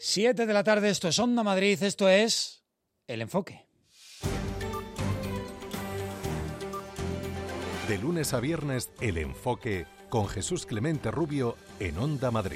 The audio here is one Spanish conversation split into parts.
7 de la tarde, esto es Onda Madrid, esto es El Enfoque. De lunes a viernes, El Enfoque con Jesús Clemente Rubio en Onda Madrid.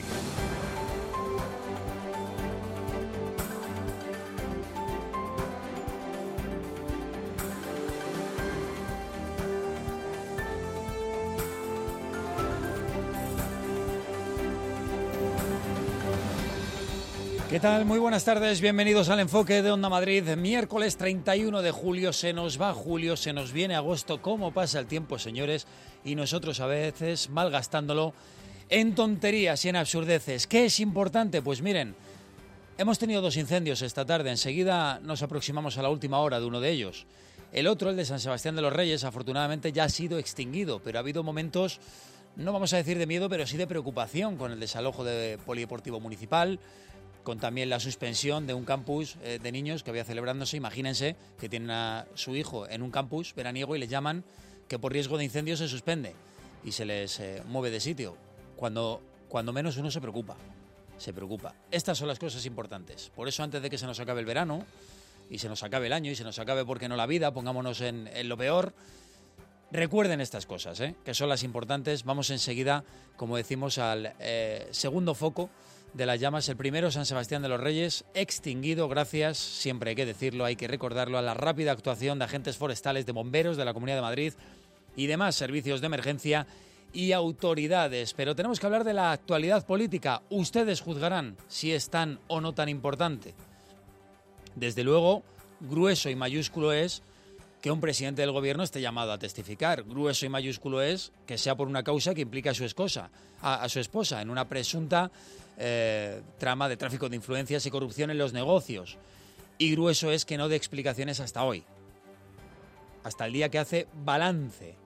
¿Qué tal? Muy buenas tardes, bienvenidos al Enfoque de Onda Madrid. Miércoles 31 de julio, se nos va julio, se nos viene agosto. ¿Cómo pasa el tiempo, señores? Y nosotros a veces malgastándolo en tonterías y en absurdeces. ¿Qué es importante? Pues miren, hemos tenido 2 incendios esta tarde. Enseguida nos aproximamos a la última hora de uno de ellos. El otro, el de San Sebastián de los Reyes, afortunadamente ya ha sido extinguido, pero ha habido momentos, no vamos a decir de miedo, pero sí de preocupación con el desalojo de Polideportivo Municipal, con también la suspensión de un campus de niños que había celebrándose. Imagínense que tienen a su hijo en un campus veraniego y les llaman que por riesgo de incendio se suspende y se les mueve de sitio. Cuando menos uno se preocupa. Estas son las cosas importantes. Por eso, antes de que se nos acabe el verano y se nos acabe el año y se nos acabe, ¿por qué no la vida? Pongámonos en lo peor. Recuerden estas cosas, que son las importantes. Vamos enseguida, como decimos, al segundo foco de las llamas. El primero, San Sebastián de los Reyes, extinguido gracias, siempre hay que decirlo, hay que recordarlo, a la rápida actuación de agentes forestales, de bomberos de la Comunidad de Madrid y demás servicios de emergencia y autoridades. Pero tenemos que hablar de la actualidad política. Ustedes juzgarán si es tan o no tan importante. Desde luego, grueso y mayúsculo es que un presidente del gobierno esté llamado a testificar. Grueso y mayúsculo es que sea por una causa que implica a su esposa en una presunta trama de tráfico de influencias y corrupción en los negocios. Y grueso es que no dé explicaciones hasta hoy. Hasta el día que hace balance.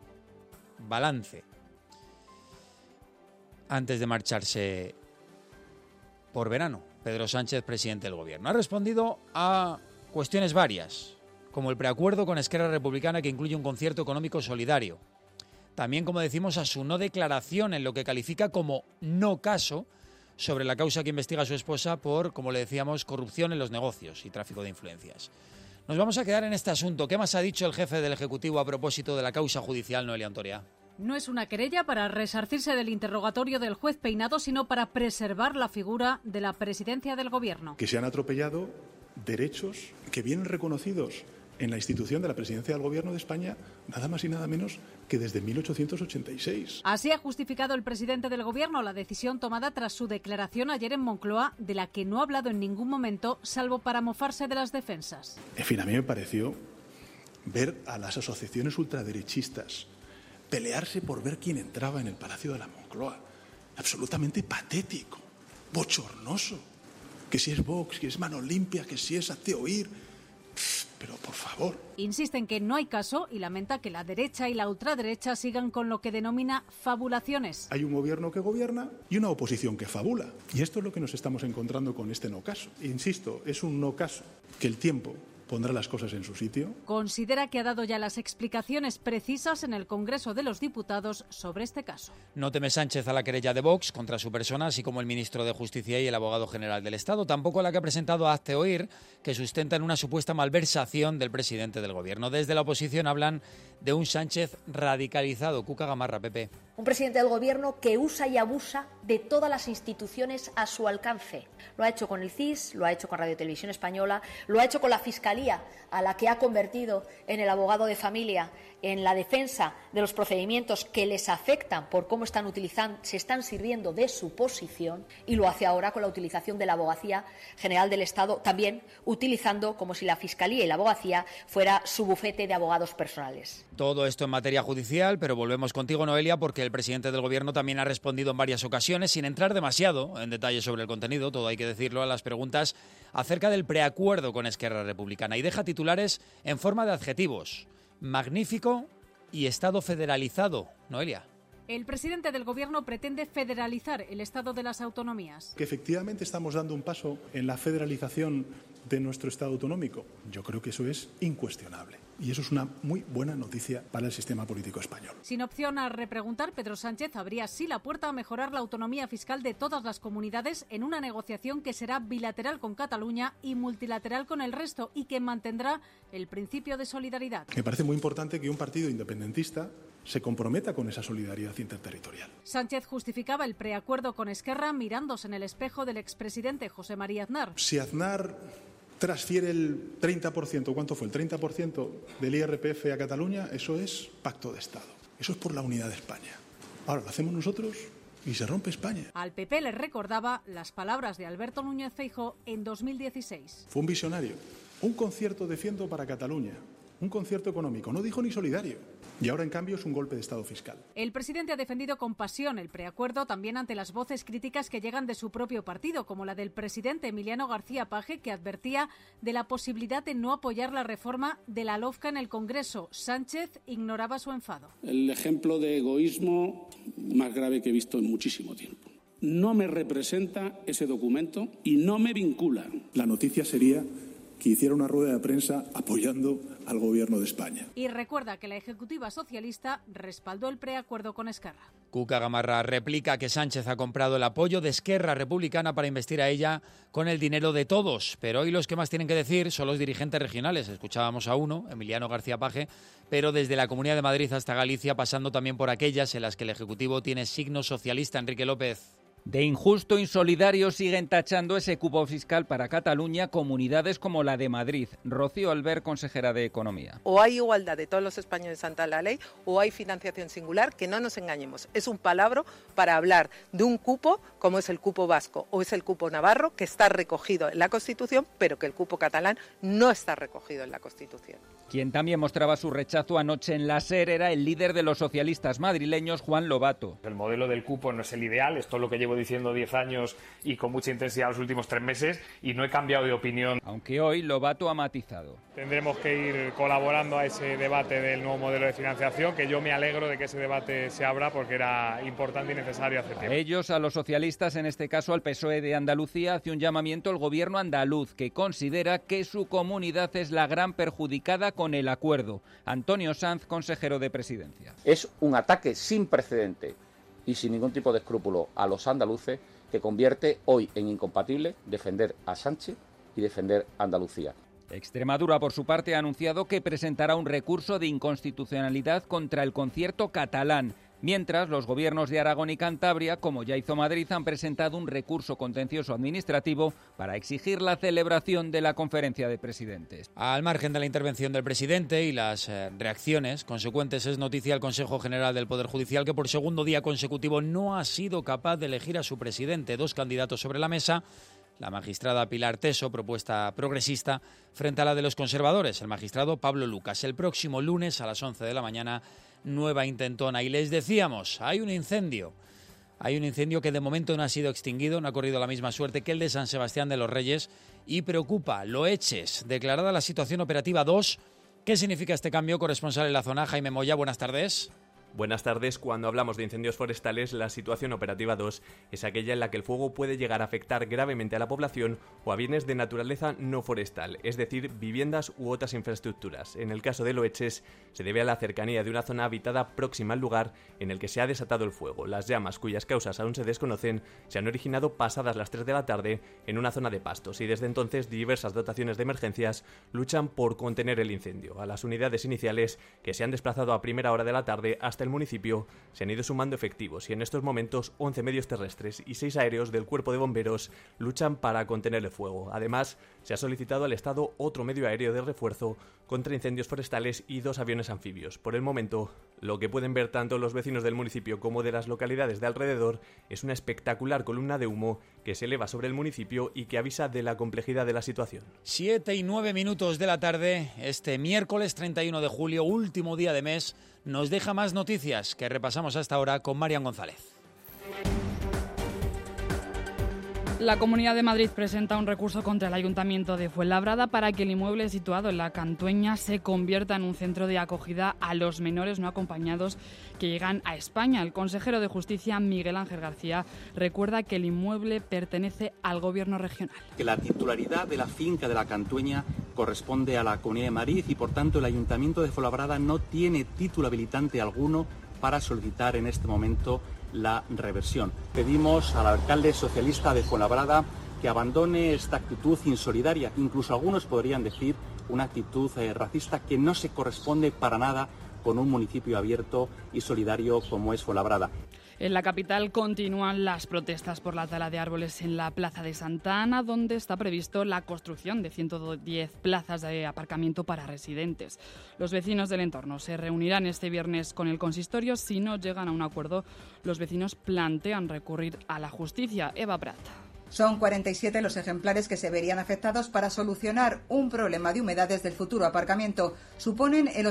Antes de marcharse por verano, Pedro Sánchez, presidente del gobierno, ha respondido a cuestiones varias, como el preacuerdo con Esquerra Republicana, que incluye un concierto económico solidario. También, como decimos, a su no declaración en lo que califica como no caso sobre la causa que investiga a su esposa por, como le decíamos, corrupción en los negocios y tráfico de influencias. Nos vamos a quedar en este asunto. ¿Qué más ha dicho el jefe del Ejecutivo a propósito de la causa judicial, Noelia Antoria? No es una querella para resarcirse del interrogatorio del juez Peinado, sino para preservar la figura de la presidencia del gobierno. Que se han atropellado derechos que vienen reconocidos en la institución de la presidencia del Gobierno de España, nada más y nada menos que desde 1886. Así ha justificado el presidente del Gobierno la decisión tomada tras su declaración ayer en Moncloa, de la que no ha hablado en ningún momento, salvo para mofarse de las defensas. En fin, a mí me pareció ver a las asociaciones ultraderechistas pelearse por ver quién entraba en el Palacio de la Moncloa. Absolutamente patético, bochornoso. Que si es Vox, que es Mano Limpia, que si es Hazte Oír. Pero por favor. Insiste en que no hay caso y lamenta que la derecha y la ultraderecha sigan con lo que denomina fabulaciones. Hay un gobierno que gobierna y una oposición que fabula. Y esto es lo que nos estamos encontrando con este no caso. Insisto, es un no caso que el tiempo pondrá las cosas en su sitio. Considera que ha dado ya las explicaciones precisas en el Congreso de los Diputados sobre este caso. No teme Sánchez a la querella de Vox contra su persona, así como el ministro de Justicia y el abogado general del Estado. Tampoco la que ha presentado a Hazte Oír, que sustentan una supuesta malversación del presidente del gobierno. Desde la oposición hablan de un Sánchez radicalizado. Cuca Gamarra, PP. Un presidente del gobierno que usa y abusa de todas las instituciones a su alcance. Lo ha hecho con el CIS, lo ha hecho con Radio Televisión Española, lo ha hecho con la Fiscalía, a la que ha convertido en el abogado de familia, en la defensa de los procedimientos que les afectan por cómo se están sirviendo de su posición, y lo hace ahora con la utilización de la Abogacía General del Estado, también utilizando como si la Fiscalía y la Abogacía fuera su bufete de abogados personales. Todo esto en materia judicial, pero volvemos contigo, Noelia, porque el presidente del gobierno también ha respondido en varias ocasiones, sin entrar demasiado en detalle sobre el contenido, todo hay que decirlo, a las preguntas acerca del preacuerdo con Esquerra Republicana, y deja titulares en forma de adjetivos: magnífico y Estado federalizado. Noelia. El presidente del Gobierno pretende federalizar el Estado de las autonomías. Que efectivamente estamos dando un paso en la federalización de nuestro Estado autonómico. Yo creo que eso es incuestionable. Y eso es una muy buena noticia para el sistema político español. Sin opción a repreguntar, Pedro Sánchez abría así la puerta a mejorar la autonomía fiscal de todas las comunidades en una negociación que será bilateral con Cataluña y multilateral con el resto y que mantendrá el principio de solidaridad. Me parece muy importante que un partido independentista se comprometa con esa solidaridad interterritorial. Sánchez justificaba el preacuerdo con Esquerra mirándose en el espejo del expresidente José María Aznar. Si Aznar transfiere el 30%, ¿cuánto fue? El 30% del IRPF a Cataluña, eso es pacto de Estado. Eso es por la unidad de España. Ahora lo hacemos nosotros y se rompe España. Al PP le recordaba las palabras de Alberto Núñez Feijóo en 2016. Fue un visionario. Un concierto de Ciento para Cataluña. Un concierto económico. No dijo ni solidario. Y ahora, en cambio, es un golpe de Estado fiscal. El presidente ha defendido con pasión el preacuerdo también ante las voces críticas que llegan de su propio partido, como la del presidente Emiliano García Paje, que advertía de la posibilidad de no apoyar la reforma de la LOFCA en el Congreso. Sánchez ignoraba su enfado. El ejemplo de egoísmo más grave que he visto en muchísimo tiempo. No me representa ese documento y no me vincula. La noticia sería que hiciera una rueda de prensa apoyando al Gobierno de España. Y recuerda que la Ejecutiva Socialista respaldó el preacuerdo con Esquerra. Cuca Gamarra replica que Sánchez ha comprado el apoyo de Esquerra Republicana para investir a ella con el dinero de todos. Pero hoy los que más tienen que decir son los dirigentes regionales. Escuchábamos a uno, Emiliano García Paje, pero desde la Comunidad de Madrid hasta Galicia, pasando también por aquellas en las que el Ejecutivo tiene signo socialista. Enrique López. De injusto e insolidario siguen tachando ese cupo fiscal para Cataluña comunidades como la de Madrid. Rocío Albert, consejera de Economía. O hay igualdad de todos los españoles ante la ley o hay financiación singular, que no nos engañemos. Es un palabra para hablar de un cupo como es el cupo vasco o es el cupo navarro, que está recogido en la Constitución, pero que el cupo catalán no está recogido en la Constitución. Quien también mostraba su rechazo anoche en la SER era el líder de los socialistas madrileños, Juan Lobato. El modelo del cupo no es el ideal, esto es lo que llevo diciendo 10 años y con mucha intensidad los últimos 3 meses y no he cambiado de opinión. Aunque hoy Lobato ha matizado. Tendremos que ir colaborando a ese debate del nuevo modelo de financiación, que yo me alegro de que ese debate se abra porque era importante y necesario hace tiempo. A ellos, a los socialistas, en este caso al PSOE de Andalucía, hace un llamamiento el gobierno andaluz, que considera que su comunidad es la gran perjudicada con el acuerdo. Antonio Sanz, consejero de Presidencia. Es un ataque sin precedente y sin ningún tipo de escrúpulo a los andaluces, que convierte hoy en incompatible defender a Sánchez y defender a Andalucía. Extremadura, por su parte, ha anunciado que presentará un recurso de inconstitucionalidad contra el concierto catalán. Mientras, los gobiernos de Aragón y Cantabria, como ya hizo Madrid, han presentado un recurso contencioso administrativo para exigir la celebración de la conferencia de presidentes. Al margen de la intervención del presidente y las reacciones consecuentes, es noticia el Consejo General del Poder Judicial, que por segundo día consecutivo no ha sido capaz de elegir a su presidente. 2 candidatos sobre la mesa. La magistrada Pilar Teso, propuesta progresista, frente a la de los conservadores, el magistrado Pablo Lucas. El próximo lunes a las 11 de la mañana, nueva intentona. Y les decíamos, hay un incendio que de momento no ha sido extinguido, no ha corrido la misma suerte que el de San Sebastián de los Reyes y preocupa. Loeches, declarada la situación operativa 2. ¿Qué significa este cambio? Corresponsal en la zona, Jaime Moya, buenas tardes. Buenas tardes. Cuando hablamos de incendios forestales, la situación operativa 2 es aquella en la que el fuego puede llegar a afectar gravemente a la población o a bienes de naturaleza no forestal, es decir, viviendas u otras infraestructuras. En el caso de Loeches, se debe a la cercanía de una zona habitada próxima al lugar en el que se ha desatado el fuego. Las llamas, cuyas causas aún se desconocen, se han originado pasadas las 3 de la tarde en una zona de pastos y desde entonces diversas dotaciones de emergencias luchan por contener el incendio. A las unidades iniciales, que se han desplazado a primera hora de la tarde hasta el municipio, se han ido sumando efectivos y en estos momentos 11 medios terrestres y 6 aéreos del Cuerpo de Bomberos luchan para contener el fuego. Además, se ha solicitado al Estado otro medio aéreo de refuerzo contra incendios forestales y 2 aviones anfibios. Por el momento, lo que pueden ver tanto los vecinos del municipio como de las localidades de alrededor es una espectacular columna de humo que se eleva sobre el municipio y que avisa de la complejidad de la situación. 7 y 9 minutos de la tarde, este miércoles 31 de julio, último día de mes, nos deja más noticias que repasamos hasta ahora con Marian González. La Comunidad de Madrid presenta un recurso contra el Ayuntamiento de Fuenlabrada para que el inmueble situado en la Cantueña se convierta en un centro de acogida a los menores no acompañados que llegan a España. El consejero de Justicia, Miguel Ángel García, recuerda que el inmueble pertenece al Gobierno regional. Que la titularidad de la finca de la Cantueña corresponde a la Comunidad de Madrid y, por tanto, el Ayuntamiento de Fuenlabrada no tiene título habilitante alguno para solicitar en este momento la reversión. Pedimos al alcalde socialista de Fuenlabrada que abandone esta actitud insolidaria, incluso algunos podrían decir una actitud racista que no se corresponde para nada con un municipio abierto y solidario como es Fuenlabrada. En la capital continúan las protestas por la tala de árboles en la Plaza de Santa Ana, donde está previsto la construcción de 110 plazas de aparcamiento para residentes. Los vecinos del entorno se reunirán este viernes con el consistorio. Si no llegan a un acuerdo, los vecinos plantean recurrir a la justicia. Eva Prat. Son 47 los ejemplares que se verían afectados para solucionar un problema de humedades del futuro aparcamiento. Suponen el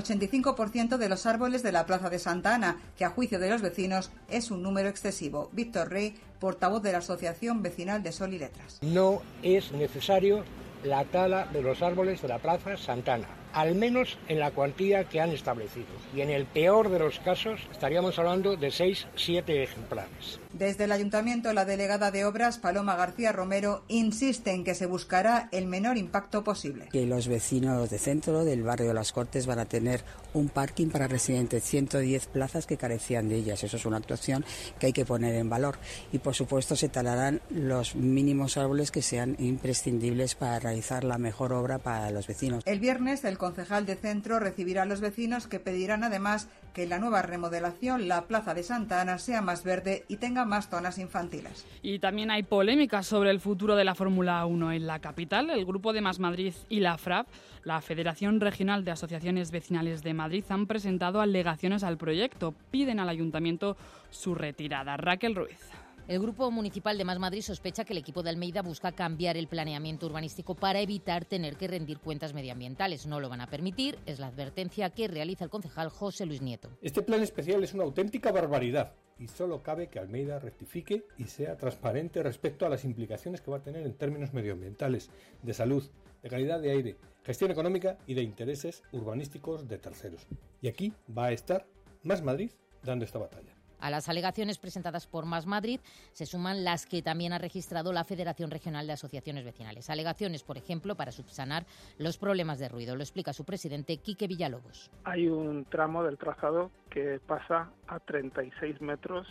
85% de los árboles de la Plaza de Santa Ana, que a juicio de los vecinos es un número excesivo. Víctor Rey, portavoz de la Asociación Vecinal de Sol y Letras. No es necesario la tala de los árboles de la Plaza Santa Ana, al menos en la cuantía que han establecido. Y en el peor de los casos estaríamos hablando de 6-7 ejemplares. Desde el Ayuntamiento, la delegada de Obras, Paloma García Romero, insiste en que se buscará el menor impacto posible. Que los vecinos de centro del barrio de Las Cortes van a tener un parking para residentes, 110 plazas que carecían de ellas. Eso es una actuación que hay que poner en valor. Y, por supuesto, se talarán los mínimos árboles que sean imprescindibles para realizar la mejor obra para los vecinos. El viernes, el concejal de centro recibirá a los vecinos, que pedirán además que en la nueva remodelación la Plaza de Santa Ana sea más verde y tenga más zonas infantiles. Y también hay polémica sobre el futuro de la Fórmula 1 en la capital. El Grupo de Más Madrid y la FRAP, la Federación Regional de Asociaciones Vecinales de Madrid, han presentado alegaciones al proyecto. Piden al Ayuntamiento su retirada. Raquel Ruiz. El Grupo Municipal de Más Madrid sospecha que el equipo de Almeida busca cambiar el planeamiento urbanístico para evitar tener que rendir cuentas medioambientales. No lo van a permitir, es la advertencia que realiza el concejal José Luis Nieto. Este plan especial es una auténtica barbaridad y solo cabe que Almeida rectifique y sea transparente respecto a las implicaciones que va a tener en términos medioambientales, de salud, de calidad de aire, gestión económica y de intereses urbanísticos de terceros. Y aquí va a estar Más Madrid dando esta batalla. A las alegaciones presentadas por Más Madrid se suman las que también ha registrado la Federación Regional de Asociaciones Vecinales. Alegaciones, por ejemplo, para subsanar los problemas de ruido. Lo explica su presidente, Quique Villalobos. Hay un tramo del trazado que pasa a 36 metros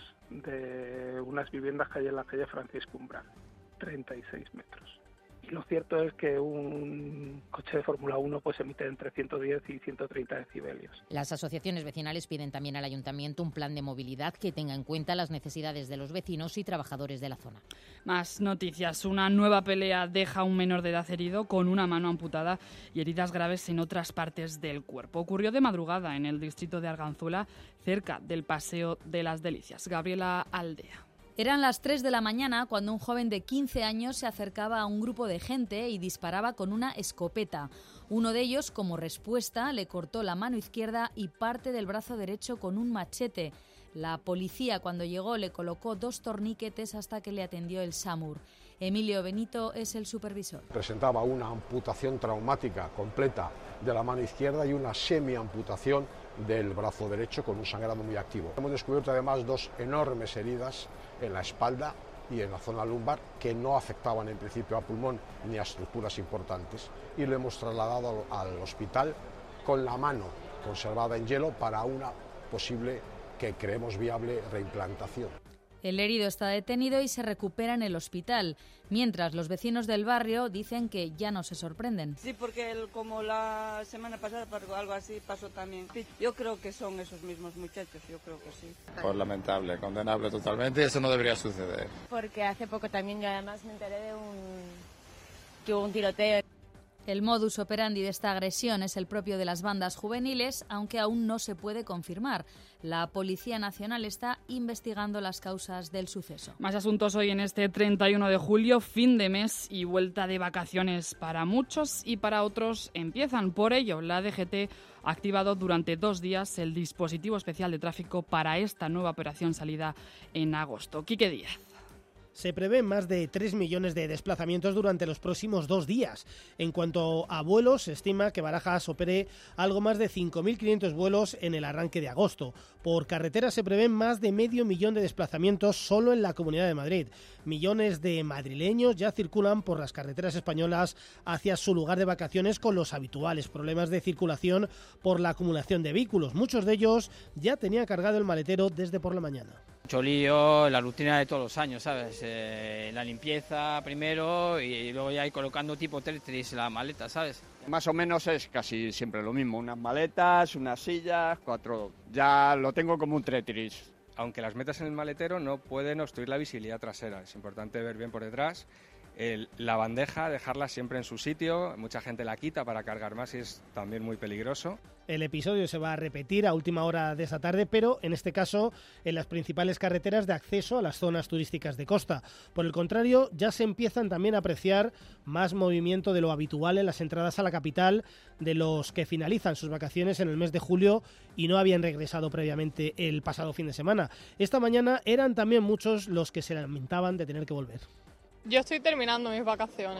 de unas viviendas que hay en la calle Francisco Umbral. 36 metros. Y lo cierto es que un coche de Fórmula 1 pues emite entre 110 y 130 decibelios. Las asociaciones vecinales piden también al Ayuntamiento un plan de movilidad que tenga en cuenta las necesidades de los vecinos y trabajadores de la zona. Más noticias. Una nueva pelea deja a un menor de edad herido con una mano amputada y heridas graves en otras partes del cuerpo. Ocurrió de madrugada en el distrito de Arganzuela, cerca del Paseo de las Delicias. Gabriela Aldea. Eran las 3 de la mañana cuando un joven de 15 años se acercaba a un grupo de gente y disparaba con una escopeta. Uno de ellos, como respuesta, le cortó la mano izquierda y parte del brazo derecho con un machete. La policía, cuando llegó, le colocó 2 torniquetes hasta que le atendió el SAMUR. Emilio Benito es el supervisor. Presentaba una amputación traumática completa de la mano izquierda y una semiamputación del brazo derecho con un sangrado muy activo. Hemos descubierto además 2 enormes heridas en la espalda y en la zona lumbar que no afectaban en principio a pulmón ni a estructuras importantes y lo hemos trasladado al hospital con la mano conservada en hielo para una posible, que creemos viable, reimplantación. El herido está detenido y se recupera en el hospital, mientras los vecinos del barrio dicen que ya no se sorprenden. Sí, porque como la semana pasada algo así pasó también. Yo creo que son esos mismos muchachos, yo creo que sí. Pues lamentable, condenable totalmente, eso no debería suceder. Porque hace poco también yo además me enteré de que hubo un tiroteo. El modus operandi de esta agresión es el propio de las bandas juveniles, aunque aún no se puede confirmar. La Policía Nacional está investigando las causas del suceso. Más asuntos hoy en este 31 de julio, fin de mes y vuelta de vacaciones para muchos y para otros empiezan. Por ello, la DGT ha activado durante 2 días el dispositivo especial de tráfico para esta nueva operación salida en agosto. Quique Díaz. Se prevén más de 3 millones de desplazamientos durante los próximos 2 días. En cuanto a vuelos, se estima que Barajas opere algo más de 5.500 vuelos en el arranque de agosto. Por carretera se prevén más de 500.000 de desplazamientos solo en la Comunidad de Madrid. Millones de madrileños ya circulan por las carreteras españolas hacia su lugar de vacaciones con los habituales problemas de circulación por la acumulación de vehículos. Muchos de ellos ya tenían cargado el maletero desde por la mañana. Mucho lío, la rutina de todos los años, ¿sabes? La limpieza primero y luego ya ir colocando tipo Tetris la maleta, ¿sabes? Más o menos es casi siempre lo mismo, unas maletas, unas sillas, 4, ya lo tengo como un Tetris. Aunque las metas en el maletero no pueden obstruir la visibilidad trasera, es importante ver bien por detrás. La bandeja, dejarla siempre en su sitio, mucha gente la quita para cargar más y es también muy peligroso. El episodio se va a repetir a última hora de esta tarde, pero en este caso en las principales carreteras de acceso a las zonas turísticas de costa. Por el contrario, ya se empiezan también a apreciar más movimiento de lo habitual en las entradas a la capital de los que finalizan sus vacaciones en el mes de julio y no habían regresado previamente el pasado fin de semana. Esta mañana eran también muchos los que se lamentaban de tener que volver. Yo estoy terminando mis vacaciones.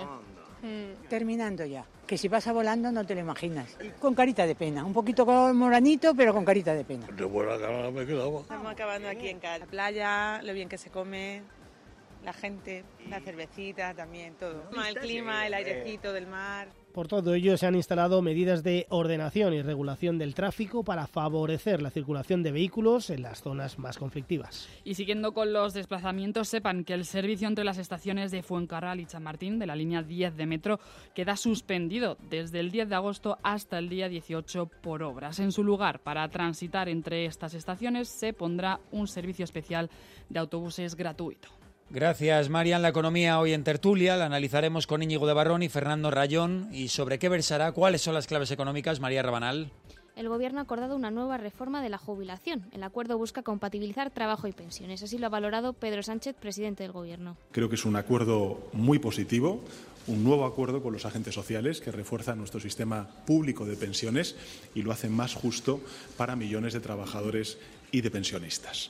Terminando ya. Que si pasa volando no te lo imaginas. Con carita de pena. Un poquito moranito, pero con carita de pena. De buena gana me quedaba. Estamos acabando aquí en casa. La playa, lo bien que se come, la gente, la cervecita también, todo. El clima, el airecito del mar. Por todo ello, se han instalado medidas de ordenación y regulación del tráfico para favorecer la circulación de vehículos en las zonas más conflictivas. Y siguiendo con los desplazamientos, sepan que el servicio entre las estaciones de Fuencarral y Chamartín de la línea 10 de metro queda suspendido desde el 10 de agosto hasta el día 18 por obras. En su lugar, para transitar entre estas estaciones, se pondrá un servicio especial de autobuses gratuito. Gracias, Marian. La economía hoy en tertulia la analizaremos con Íñigo de Barrón y Fernando Rayón. ¿Y sobre qué versará? ¿Cuáles son las claves económicas, María Rabanal? El Gobierno ha acordado una nueva reforma de la jubilación. El acuerdo busca compatibilizar trabajo y pensiones. Así lo ha valorado Pedro Sánchez, presidente del Gobierno. Creo que es un acuerdo muy positivo, un nuevo acuerdo con los agentes sociales que refuerza nuestro sistema público de pensiones y lo hace más justo para millones de trabajadores y de pensionistas.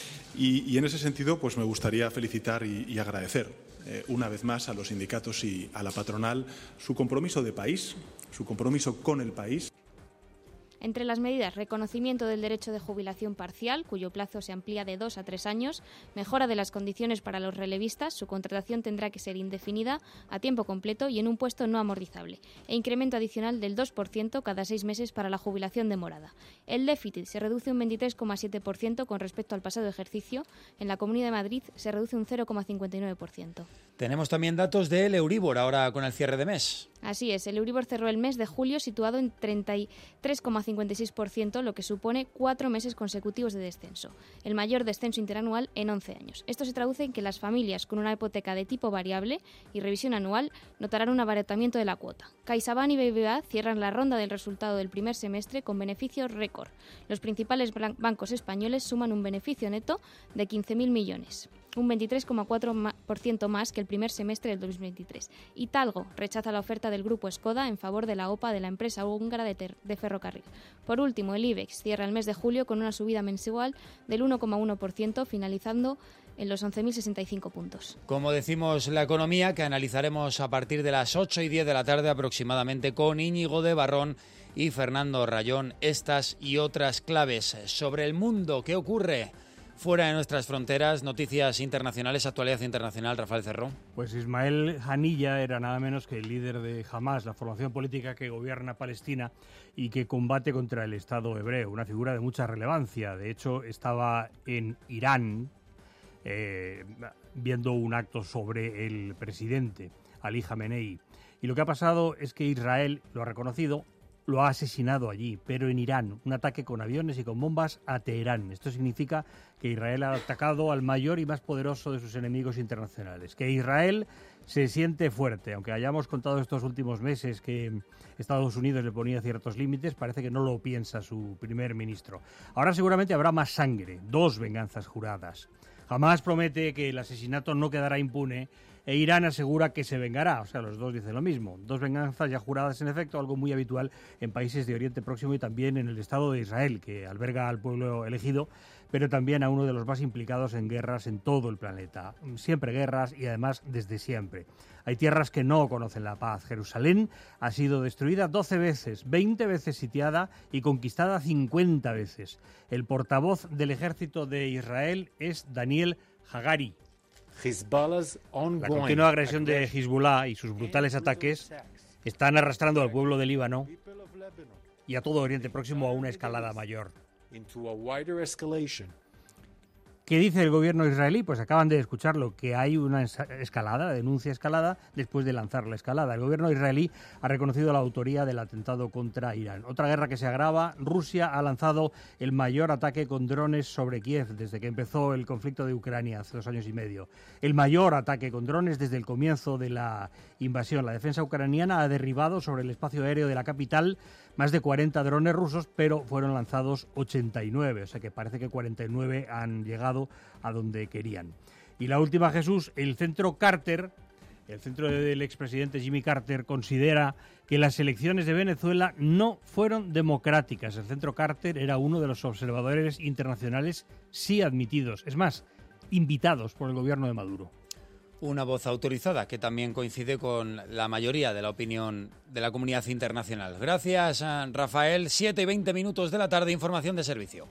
Y en ese sentido, pues me gustaría felicitar y agradecer una vez más a los sindicatos y a la patronal su compromiso de país, su compromiso con el país. Entre las medidas, reconocimiento del derecho de jubilación parcial, cuyo plazo se amplía de 2 a 3 años, mejora de las condiciones para los relevistas, su contratación tendrá que ser indefinida, a tiempo completo y en un puesto no amortizable, e incremento adicional del 2% cada 6 meses para la jubilación demorada. El déficit se reduce un 23,7% con respecto al pasado ejercicio, en la Comunidad de Madrid se reduce un 0,59%. Tenemos también datos del Euribor ahora con el cierre de mes. Así es, el Euribor cerró el mes de julio situado en 33,56%, lo que supone 4 meses consecutivos de descenso, el mayor descenso interanual en 11 años. Esto se traduce en que las familias con una hipoteca de tipo variable y revisión anual notarán un abaratamiento de la cuota. CaixaBank y BBVA cierran la ronda del resultado del primer semestre con beneficios récord. Los principales bancos españoles suman un beneficio neto de 15.000 millones. Un 23,4% más que el primer semestre del 2023. Y Talgo rechaza la oferta del grupo Skoda en favor de la OPA de la empresa húngara de ferrocarril. Por último, el IBEX cierra el mes de julio con una subida mensual del 1,1%, finalizando en los 11.065 puntos. Como decimos, la economía que analizaremos a partir de las 8 y 10 de la tarde aproximadamente con Íñigo de Barrón y Fernando Rayón. Estas y otras claves sobre el mundo. ¿Qué ocurre fuera de nuestras fronteras? Noticias internacionales, actualidad internacional. Rafael Cerró. Pues Ismael Haniyeh era nada menos que el líder de Hamas, la formación política que gobierna Palestina y que combate contra el Estado hebreo, una figura de mucha relevancia. De hecho, estaba en Irán viendo un acto sobre el presidente Ali Khamenei. Y lo que ha pasado es que Israel lo ha reconocido, lo ha asesinado allí, pero en Irán, un ataque con aviones y con bombas a Teherán. Esto significa que Israel ha atacado al mayor y más poderoso de sus enemigos internacionales, que Israel se siente fuerte. Aunque hayamos contado estos últimos meses que Estados Unidos le ponía ciertos límites, parece que no lo piensa su primer ministro. Ahora seguramente habrá más sangre, 2 venganzas juradas. Jamás promete que el asesinato no quedará impune e Irán asegura que se vengará. O sea, los dos dicen lo mismo. Dos venganzas ya juradas en efecto, algo muy habitual en países de Oriente Próximo y también en el Estado de Israel, que alberga al pueblo elegido, pero también a uno de los más implicados en guerras en todo el planeta. Siempre guerras y además desde siempre. Hay tierras que no conocen la paz. Jerusalén ha sido destruida 12 veces, 20 veces sitiada y conquistada 50 veces. El portavoz del ejército de Israel es Daniel Hagari. La continua agresión de Hezbollah y sus brutales ataques están arrastrando al pueblo de Líbano y a todo Oriente Próximo a una escalada mayor. ¿Qué dice el gobierno israelí? Pues acaban de escucharlo, que hay una escalada, denuncia escalada, después de lanzar la escalada. El gobierno israelí ha reconocido la autoría del atentado contra Irán. Otra guerra que se agrava, Rusia ha lanzado el mayor ataque con drones sobre Kiev desde que empezó el conflicto de Ucrania hace 2 años y medio. El mayor ataque con drones desde el comienzo de la invasión. La defensa ucraniana ha derribado sobre el espacio aéreo de la capital más de 40 drones rusos, pero fueron lanzados 89, o sea que parece que 49 han llegado a donde querían. Y la última, Jesús, el centro Carter, el centro del expresidente Jimmy Carter, considera que las elecciones de Venezuela no fueron democráticas. El centro Carter era uno de los observadores internacionales sí admitidos, es más, invitados por el gobierno de Maduro. Una voz autorizada que también coincide con la mayoría de la opinión de la comunidad internacional. Gracias, Rafael. 7:20 de la tarde, información de servicio.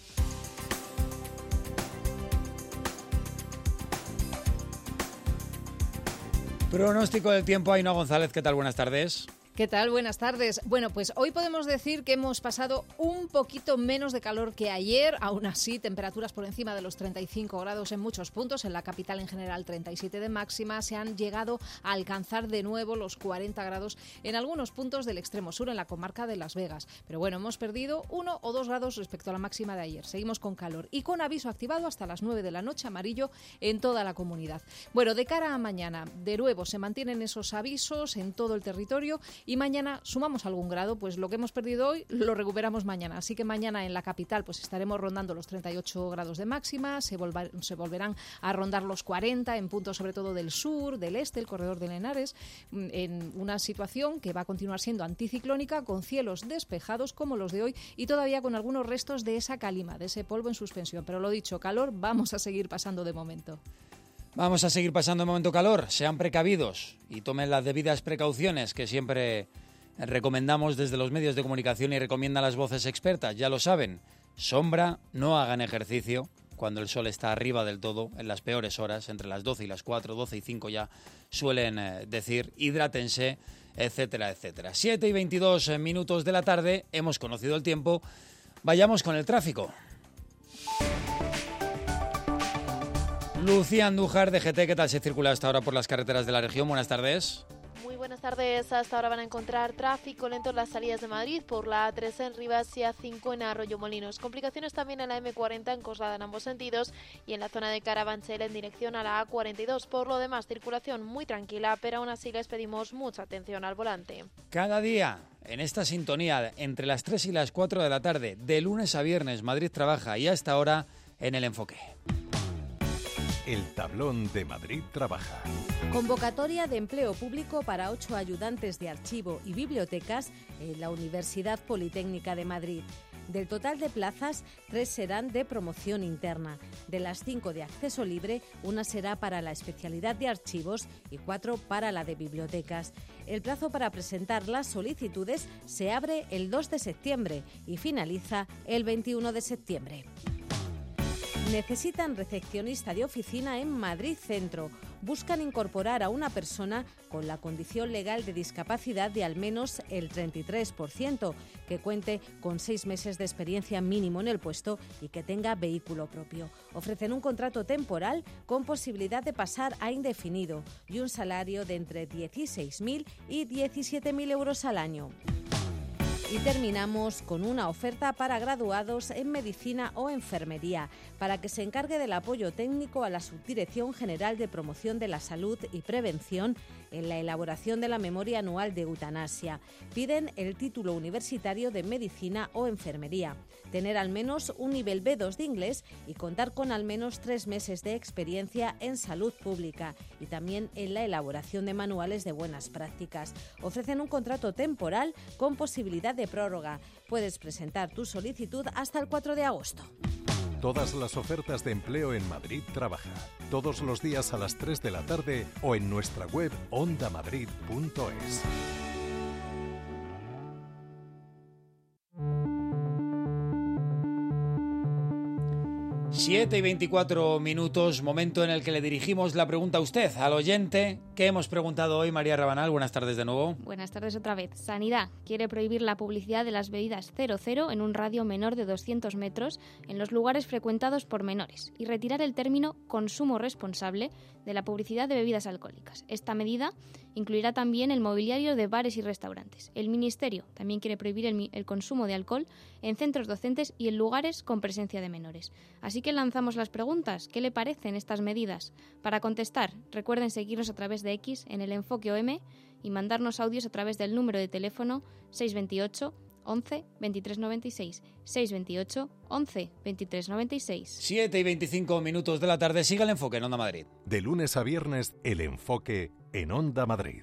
Pronóstico del tiempo, Ainhoa González, ¿qué tal? Buenas tardes. ¿Qué tal? Buenas tardes. Bueno, pues hoy podemos decir que hemos pasado un poquito menos de calor que ayer, aún así temperaturas por encima de los 35 grados en muchos puntos, en la capital en general 37 de máxima, se han llegado a alcanzar de nuevo los 40 grados en algunos puntos del extremo sur, en la comarca de Las Vegas. Pero bueno, hemos perdido 1 o 2 grados respecto a la máxima de ayer. Seguimos con calor y con aviso activado hasta las 9 de la noche, amarillo en toda la comunidad. Bueno, de cara a mañana, de nuevo se mantienen esos avisos en todo el territorio. Y mañana sumamos algún grado, pues lo que hemos perdido hoy lo recuperamos mañana. Así que mañana en la capital pues estaremos rondando los 38 grados de máxima, se volverán a rondar los 40 en puntos sobre todo del sur, del este, el corredor de Henares, en una situación que va a continuar siendo anticiclónica, con cielos despejados como los de hoy y todavía con algunos restos de esa calima, de ese polvo en suspensión. Pero lo dicho, calor vamos a seguir pasando de momento. Vamos a seguir pasando de momento calor, sean precavidos y tomen las debidas precauciones que siempre recomendamos desde los medios de comunicación y recomiendan las voces expertas, ya lo saben. Sombra, no hagan ejercicio cuando el sol está arriba del todo, en las peores horas, entre las 12 y las 4, 12 y 5 ya suelen decir, hidrátense, etcétera, etcétera. 7:22 de la tarde, hemos conocido el tiempo, vayamos con el tráfico. Lucía Andújar, de GT, ¿qué tal se circula hasta ahora por las carreteras de la región? Buenas tardes. Muy buenas tardes. Hasta ahora van a encontrar tráfico lento en las salidas de Madrid por la A3 en Rivas y A5 en Arroyomolinos. Complicaciones también en la M40 en Coslada en ambos sentidos y en la zona de Carabanchel en dirección a la A42. Por lo demás, circulación muy tranquila, pero aún así les pedimos mucha atención al volante. Cada día, en esta sintonía, entre las 3 y las 4 de la tarde, de lunes a viernes, Madrid trabaja y hasta ahora en El Enfoque. El tablón de Madrid trabaja. Convocatoria de empleo público para 8 ayudantes de archivo y bibliotecas en la Universidad Politécnica de Madrid. Del total de plazas, 3 serán de promoción interna. De las 5 de acceso libre, 1 será para la especialidad de archivos y 4 para la de bibliotecas. El plazo para presentar las solicitudes se abre el 2 de septiembre y finaliza el 21 de septiembre. Necesitan recepcionista de oficina en Madrid Centro. Buscan incorporar a una persona con la condición legal de discapacidad de al menos el 33%, que cuente con 6 meses de experiencia mínimo en el puesto y que tenga vehículo propio. Ofrecen un contrato temporal con posibilidad de pasar a indefinido y un salario de entre 16.000 y 17.000 euros al año. Y terminamos con una oferta para graduados en medicina o enfermería, para que se encargue del apoyo técnico a la Subdirección General de Promoción de la Salud y Prevención en la elaboración de la memoria anual de eutanasia. Piden el título universitario de medicina o enfermería, tener al menos un nivel B2 de inglés y contar con al menos 3 meses de experiencia en salud pública y también en la elaboración de manuales de buenas prácticas. Ofrecen un contrato temporal con posibilidad de prórroga. Puedes presentar tu solicitud hasta el 4 de agosto. Todas las ofertas de empleo en Madrid Trabaja. Todos los días a las 3 de la tarde o en nuestra web ondamadrid.es. 7:24, momento en el que le dirigimos la pregunta a usted, al oyente. ¿Qué hemos preguntado hoy, María Rabanal? Buenas tardes de nuevo. Buenas tardes otra vez. Sanidad quiere prohibir la publicidad de las bebidas 00 en un radio menor de 200 metros en los lugares frecuentados por menores y retirar el término consumo responsable de la publicidad de bebidas alcohólicas. Esta medida incluirá también el mobiliario de bares y restaurantes. El Ministerio también quiere prohibir el consumo de alcohol en centros docentes y en lugares con presencia de menores. Así que lanzamos las preguntas. ¿Qué le parecen estas medidas? Para contestar, recuerden seguirnos a través de X en el Enfoque OM y mandarnos audios a través del número de teléfono 628 11 23 96. 628 11 23 96. 7:25 de la tarde. Siga el Enfoque en Onda Madrid. De lunes a viernes, el Enfoque en Onda Madrid.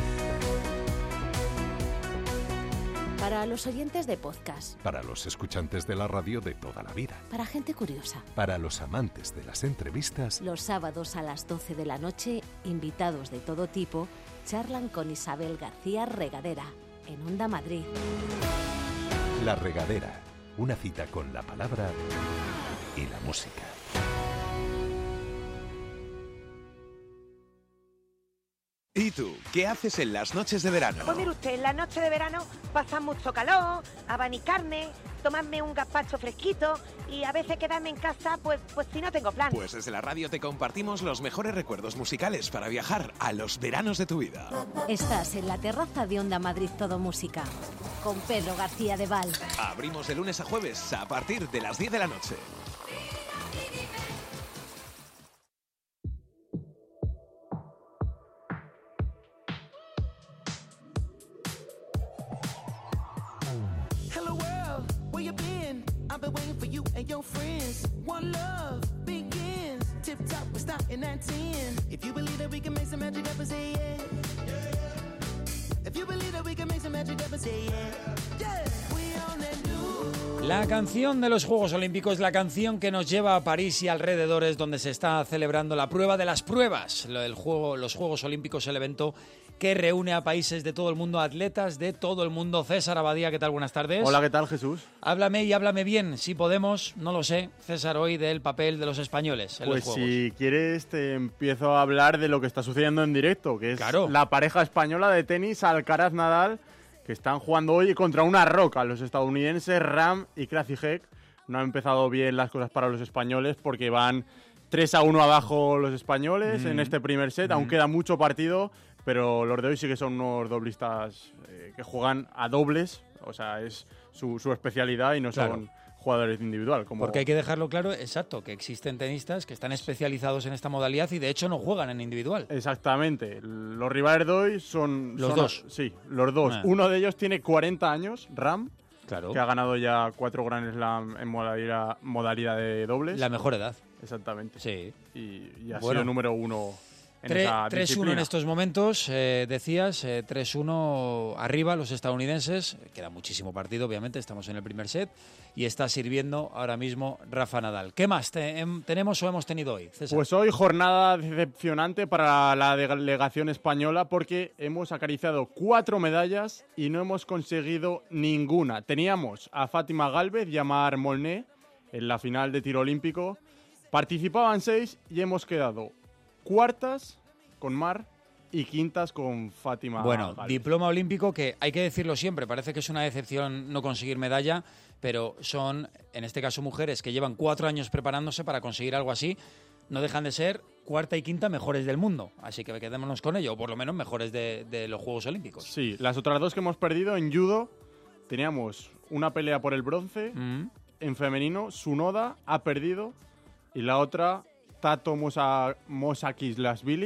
Para los oyentes de podcast. Para los escuchantes de la radio de toda la vida. Para gente curiosa. Para los amantes de las entrevistas. Los sábados a las 12 de la noche, invitados de todo tipo charlan con Isabel García Regadera en Onda Madrid. La Regadera, una cita con la palabra y la música. ¿Y tú, qué haces en las noches de verano? Pues mire usted, en las noches de verano pasa mucho calor, abanicarme, tomarme un gazpacho fresquito y a veces quedarme en casa, pues si no tengo plan. Pues desde la radio te compartimos los mejores recuerdos musicales para viajar a los veranos de tu vida. Estás en la terraza de Onda Madrid Todo Música, con Pedro García de Val. Abrimos de lunes a jueves a partir de las 10 de la noche. I've been waiting for you and your friends. One love begins. Tip top, we're starting at 10. If you believe that we can make some magic happen, say yeah. If you believe that we can make some magic happen, say yeah. Yeah, we on that new. La canción de los Juegos Olímpicos, la canción que nos lleva a París y alrededores, donde se está celebrando la prueba de las pruebas. Los Juegos Olímpicos, el evento que reúne a países de todo el mundo, atletas de todo el mundo. César Abadía, ¿qué tal? Buenas tardes. Hola, ¿qué tal, Jesús? Háblame y háblame bien, si podemos, no lo sé, César, hoy del papel de los españoles en los Juegos. Pues si quieres te empiezo a hablar de lo que está sucediendo en directo, que es la pareja española de tenis Alcaraz-Nadal, que están jugando hoy contra una roca, los estadounidenses Rahm y Krajicek. No han empezado bien las cosas para los españoles porque van 3-1 abajo los españoles en este primer set, aún queda mucho partido, pero los de hoy sí que son unos doblistas que juegan a dobles, o sea, es su especialidad y no son jugadores individual. Porque hay que dejarlo claro, exacto, que existen tenistas que están especializados en esta modalidad y de hecho no juegan en individual. Exactamente. Los rivales de hoy son... Los dos. Sí, los dos. Uno de ellos tiene 40 años, Rahm, claro, que ha ganado ya 4 Grand Slam en modalidad de dobles. La mejor edad. Exactamente. Sí. Y ha sido número uno en esa 3-1 disciplina. en estos momentos, decías, 3-1 arriba los estadounidenses. Queda muchísimo partido, obviamente, estamos en el primer set y está sirviendo ahora mismo Rafa Nadal. ¿Qué más tenemos o hemos tenido hoy, César? Pues hoy jornada decepcionante para la delegación española porque hemos acariciado 4 medallas y no hemos conseguido ninguna. Teníamos a Fátima Gálvez y a Mar Molné en la final de tiro olímpico. Participaban 6 y hemos quedado cuartas con Mar y quintas con Fátima. Bueno, Gálvez. Diploma olímpico que hay que decirlo siempre, parece que es una decepción no conseguir medalla, pero son, en este caso, mujeres que llevan 4 años preparándose para conseguir algo así. No dejan de ser cuarta y quinta mejores del mundo, así que quedémonos con ello, o por lo menos mejores de los Juegos Olímpicos. Sí, las otras 2 que hemos perdido en judo, teníamos una pelea por el bronce, en femenino, Sunoda ha perdido, y la otra, Tato Mosakislasvili,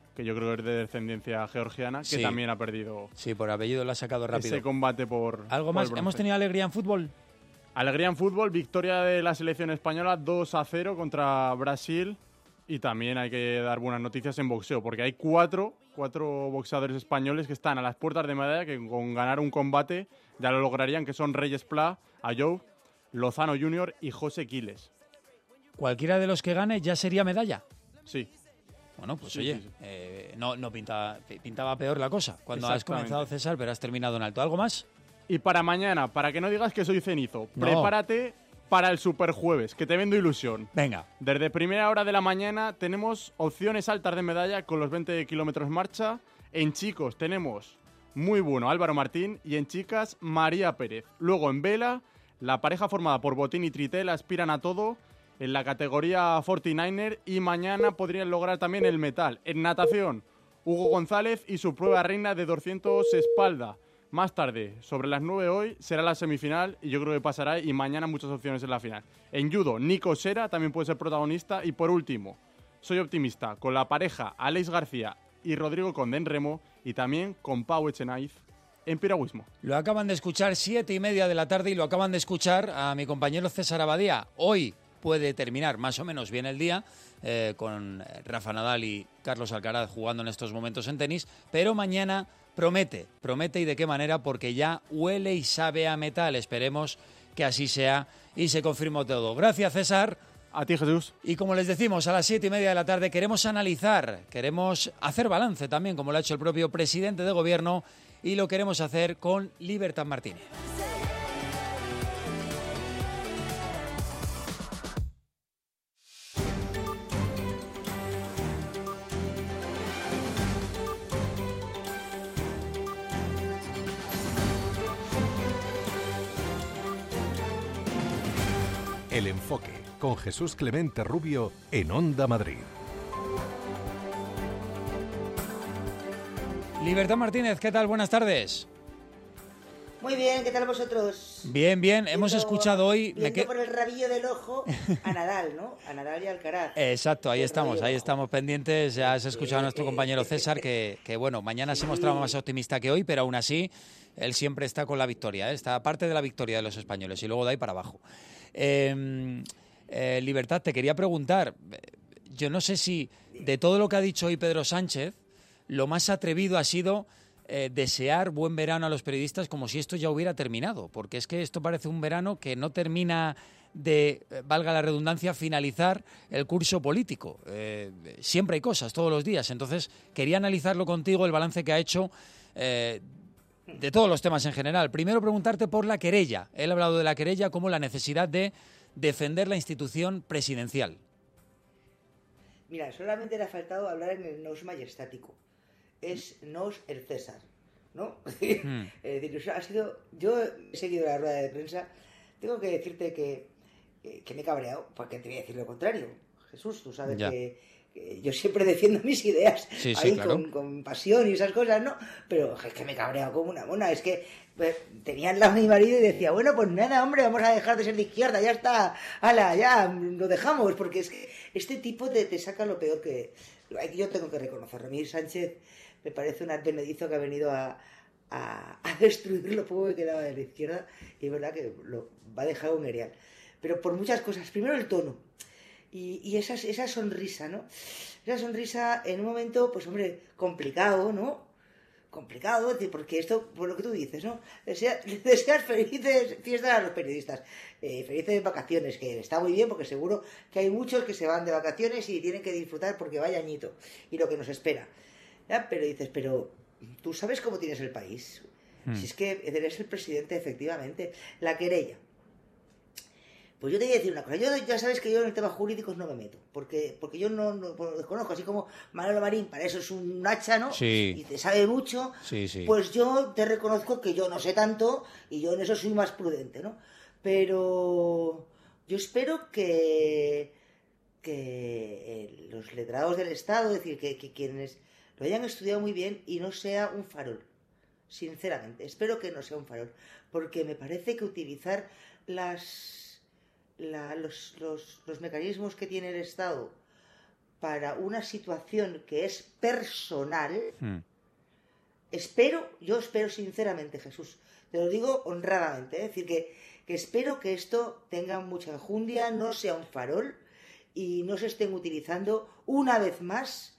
que yo creo que es de descendencia georgiana, que Sí. también ha perdido. Sí, por apellido lo ha sacado rápido. Ese combate por. ¿Algo por más? el bronce. ¿Hemos tenido alegría en fútbol? Alegría en fútbol, victoria de la selección española 2-0 contra Brasil. Y también hay que dar buenas noticias en boxeo, porque hay cuatro boxeadores españoles que están a las puertas de medalla, que con ganar un combate ya lo lograrían, que son Reyes Pla, Ayoub, Lozano Jr. y José Quiles. ¿Cualquiera de los que gane ya sería medalla? Sí. Bueno, pues Sí, oye, sí, sí. no pintaba peor la cosa cuando has Exactamente. comenzado, César, pero has terminado en alto. ¿Algo más? Y para mañana, para que no digas que soy cenizo, No. prepárate para el Superjueves, que te vendo ilusión. Venga. Desde primera hora de la mañana tenemos opciones altas de medalla con los 20 kilómetros marcha. En chicos tenemos muy bueno Álvaro Martín y en chicas María Pérez. Luego en vela, la pareja formada por Botín y Tritel aspiran a todo en la categoría 49er y mañana podrían lograr también el metal. En natación, Hugo González y su prueba reina de 200 espalda. Más tarde, sobre las 9 hoy, será la semifinal y yo creo que pasará y mañana muchas opciones en la final. En judo, Nico Sera también puede ser protagonista y por último, soy optimista con la pareja Alex García y Rodrigo Conde en remo y también con Pau Echenaiz en piragüismo. Lo acaban de escuchar 7:30 de la tarde y lo acaban de escuchar a mi compañero César Abadía. Hoy puede terminar más o menos bien el día con Rafa Nadal y Carlos Alcaraz jugando en estos momentos en tenis, pero mañana promete y de qué manera, porque ya huele y sabe a metal. Esperemos que así sea y se confirme todo. Gracias, César. A ti, Jesús. Y como les decimos, a las 7:30 de la tarde queremos analizar, queremos hacer balance también, como lo ha hecho el propio presidente de gobierno, y lo queremos hacer con Libertad Martínez. El enfoque con Jesús Clemente Rubio en Onda Madrid. Libertad Martínez, ¿qué tal? Buenas tardes. Muy bien, ¿qué tal vosotros? Bien, bien. Hemos escuchado hoy... Viendo por el rabillo del ojo a Nadal, ¿no? A Nadal y Alcaraz. Exacto, ahí estamos pendientes. Ya has escuchado a nuestro compañero César que bueno, mañana se mostraba más optimista que hoy, pero aún así él siempre está con la victoria, está parte de la victoria de los españoles y luego de ahí para abajo. Libertad, te quería preguntar, yo no sé si de todo lo que ha dicho hoy Pedro Sánchez, lo más atrevido ha sido desear buen verano a los periodistas como si esto ya hubiera terminado, porque es que esto parece un verano que no termina de, valga la redundancia, finalizar el curso político. Siempre hay cosas, todos los días. Entonces, quería analizarlo contigo, el balance que ha hecho de todos los temas en general. Primero, preguntarte por la querella. Él ha hablado de la querella como la necesidad de defender la institución presidencial. Mira, solamente le ha faltado hablar en el nos majestático. Es nos el César, ¿no? Ha sido, yo he seguido la rueda de prensa, tengo que decirte que me he cabreado, porque te voy a decir lo contrario. Jesús, tú sabes que yo siempre defiendo mis ideas ahí claro. con pasión y esas cosas, ¿no? Pero es que me he cabreado como una mona, es que tenía al lado a mi marido y decía, bueno, pues nada, hombre, vamos a dejar de ser de izquierda, ya está, ala, ya, lo dejamos, porque es que este tipo te saca lo peor que... Yo tengo que reconocerlo, a mí Sánchez me parece un advenedizo que ha venido a destruir lo poco que quedaba de la izquierda y es verdad que lo va a dejar un erial. Pero por muchas cosas. Primero el tono y esa sonrisa, ¿no? Esa sonrisa en un momento, pues hombre, complicado, ¿no? Complicado, porque esto, por lo que tú dices, ¿no? Deseas felices fiestas a los periodistas, felices vacaciones, que está muy bien porque seguro que hay muchos que se van de vacaciones y tienen que disfrutar porque vaya añito y lo que nos espera. ¿Ya? Pero dices, pero ¿tú sabes cómo tienes el país? Si es que eres el presidente, efectivamente. La querella. Pues yo te voy a decir una cosa. Yo ya sabes que yo en el tema jurídicos no me meto. Porque yo no lo desconozco. Así como Manolo Marín, para eso es un hacha, ¿no? Sí. Y te sabe mucho. Sí, sí. Pues yo te reconozco que yo no sé tanto y yo en eso soy más prudente, ¿no? Pero yo espero que los letrados del Estado, es decir, que quienes lo hayan estudiado muy bien y no sea un farol, sinceramente, espero que no sea un farol, porque me parece que utilizar los mecanismos que tiene el Estado para una situación que es personal, yo espero sinceramente, Jesús, te lo digo honradamente, es decir, que espero que esto tenga mucha enjundia, no sea un farol y no se estén utilizando una vez más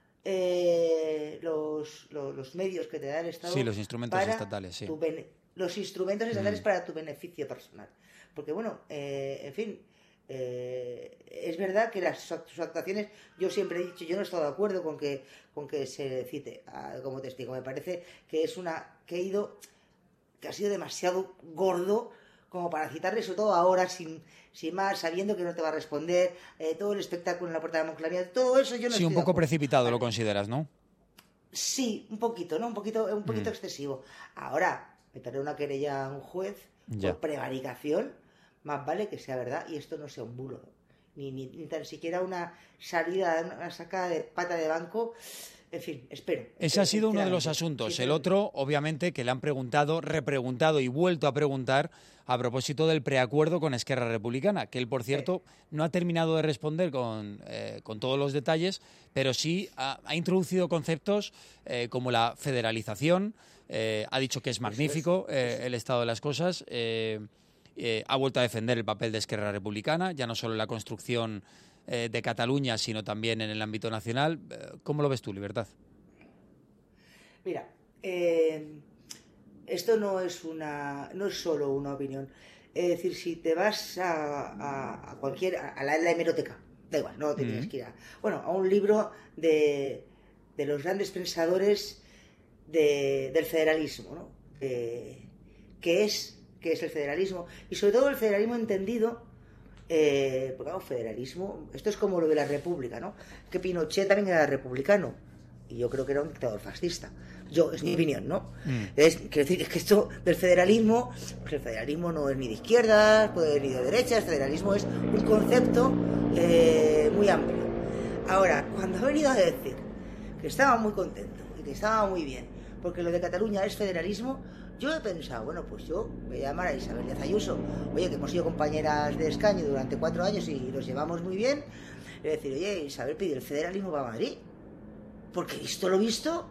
los medios que te da el Estado. Sí, los instrumentos estatales, sí. Los instrumentos estatales para tu beneficio personal. Porque, bueno, en fin, es verdad que sus actuaciones, yo siempre he dicho, yo no he estado de acuerdo con que se cite como testigo. Me parece que que ha sido demasiado gordo como para citarle, sobre todo ahora, sin más, sabiendo que no te va a responder, todo el espectáculo en la Puerta de Moncloa, todo eso yo no estoy Sí, un poco de acuerdo. precipitado lo consideras, ¿no? Sí, un poquito, ¿no? Un poquito excesivo. Ahora, meterle una querella a un juez por prevaricación, más vale que sea verdad y esto no sea un bulo. Ni tan siquiera una salida, una sacada de pata de banco. En fin, espero. Ese ha sido uno de los asuntos. El otro, obviamente, que le han preguntado, repreguntado y vuelto a preguntar a propósito del preacuerdo con Esquerra Republicana, que él, por cierto, no ha terminado de responder con todos los detalles, pero sí ha introducido conceptos como la federalización, ha dicho que es magnífico el estado de las cosas, ha vuelto a defender el papel de Esquerra Republicana, ya no solo en la construcción de Cataluña, sino también en el ámbito nacional. ¿Cómo lo ves tú, Libertad? Mira, esto no es solo una opinión. Es decir, si te vas a la hemeroteca, da igual, no te tienes que ir a un libro de los grandes pensadores del federalismo, ¿no? ¿Qué es el federalismo? Y sobre todo el federalismo entendido. Porque claro, federalismo, esto es como lo de la república, ¿no? Que Pinochet también era republicano y yo creo que era un dictador fascista. Es mi opinión, ¿no? Quiero decir, es que esto del federalismo, pues el federalismo no es ni de izquierdas, ni de derechas, el federalismo es un concepto muy amplio. Ahora, cuando ha venido a decir que estaba muy contento y que estaba muy bien, porque lo de Cataluña es federalismo, yo he pensado, bueno, pues yo voy a llamar a Isabel Díaz Ayuso, oye, que hemos sido compañeras de escaño durante 4 años y nos llevamos muy bien, y decir, oye, Isabel pide el federalismo para Madrid, porque visto lo visto,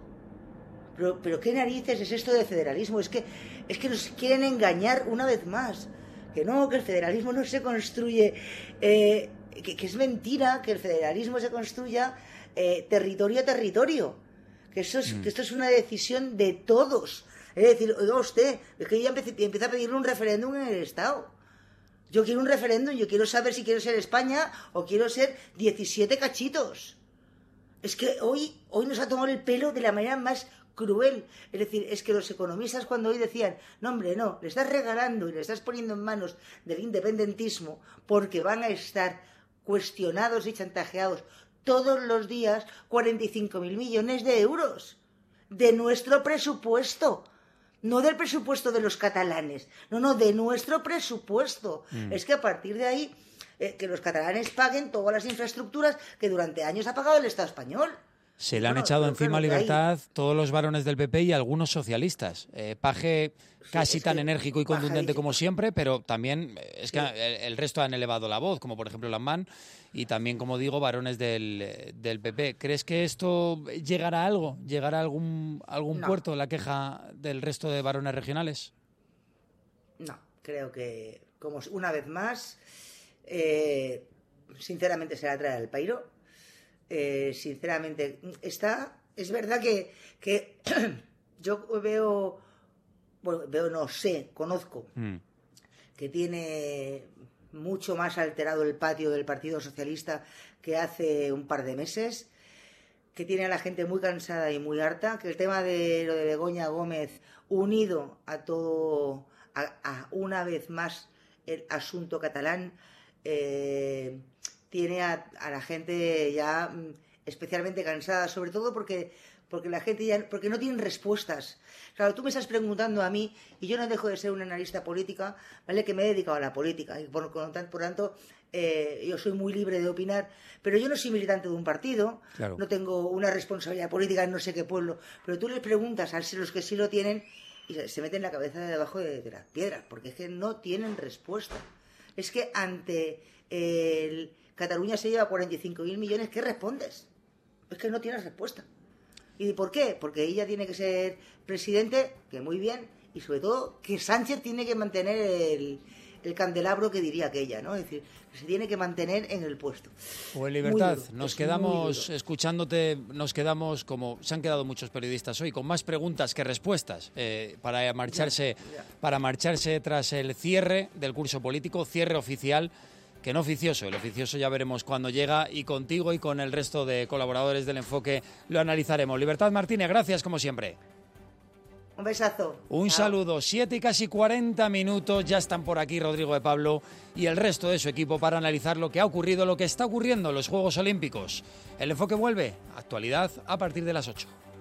pero ¿qué narices es esto de federalismo? Es que nos quieren engañar una vez más, que no, que el federalismo no se construye, que es mentira, que el federalismo se construya territorio a territorio, que esto es una decisión de todos. Es decir, oiga usted, es que ya empieza a pedirle un referéndum en el Estado. Yo quiero un referéndum, yo quiero saber si quiero ser España o quiero ser 17 cachitos. Es que hoy nos ha tomado el pelo de la manera más cruel. Es decir, es que los economistas cuando hoy decían, no hombre, no, le estás regalando y le estás poniendo en manos del independentismo porque van a estar cuestionados y chantajeados todos los días 45.000 millones de euros de nuestro presupuesto. No del presupuesto de los catalanes, no, de nuestro presupuesto. Es que a partir de ahí, que los catalanes paguen todas las infraestructuras que durante años ha pagado el Estado español. Se le han echado encima, Libertad, todos los varones del PP y algunos socialistas. Paje casi tan enérgico y contundente como siempre, pero también es que el resto han elevado la voz, como por ejemplo Lamán, y también, como digo, varones del PP. ¿Crees que esto llegará a algo? ¿Llegará a algún puerto la queja del resto de varones regionales? No, creo que, como una vez más, sinceramente se la trae al pairo. Sinceramente, es verdad que yo conozco que tiene mucho más alterado el patio del Partido Socialista que hace un par de meses, que tiene a la gente muy cansada y muy harta, que el tema de lo de Begoña Gómez, unido a todo, a una vez más el asunto catalán, tiene a la gente ya especialmente cansada, sobre todo porque la gente ya porque no tienen respuestas. Claro, tú me estás preguntando a mí y yo no dejo de ser una analista política, ¿vale? Que me he dedicado a la política y por tanto yo soy muy libre de opinar, pero yo no soy militante de un partido, claro. No tengo una responsabilidad política en no sé qué pueblo, pero tú les preguntas a los que sí lo tienen y se meten la cabeza debajo de las piedras, porque es que no tienen respuesta. Es que ante Cataluña se lleva 45.000 millones, ¿qué respondes? Es que no tienes respuesta. ¿Y por qué? Porque ella tiene que ser presidente, que muy bien, y sobre todo que Sánchez tiene que mantener el candelabro que diría aquella, ¿no? Es decir, que se tiene que mantener en el puesto. Pues Libertad, nos quedamos escuchándote, nos quedamos como se han quedado muchos periodistas hoy, con más preguntas que respuestas para marcharse tras el cierre del curso político, cierre oficial, que no oficioso. El oficioso ya veremos cuándo llega, y contigo y con el resto de colaboradores del Enfoque lo analizaremos. Libertad Martínez, gracias como siempre. Un besazo. Un saludo. 7 y casi 40 minutos. Ya están por aquí Rodrigo de Pablo y el resto de su equipo para analizar lo que ha ocurrido, lo que está ocurriendo en los Juegos Olímpicos. El Enfoque vuelve. Actualidad a partir de las 8.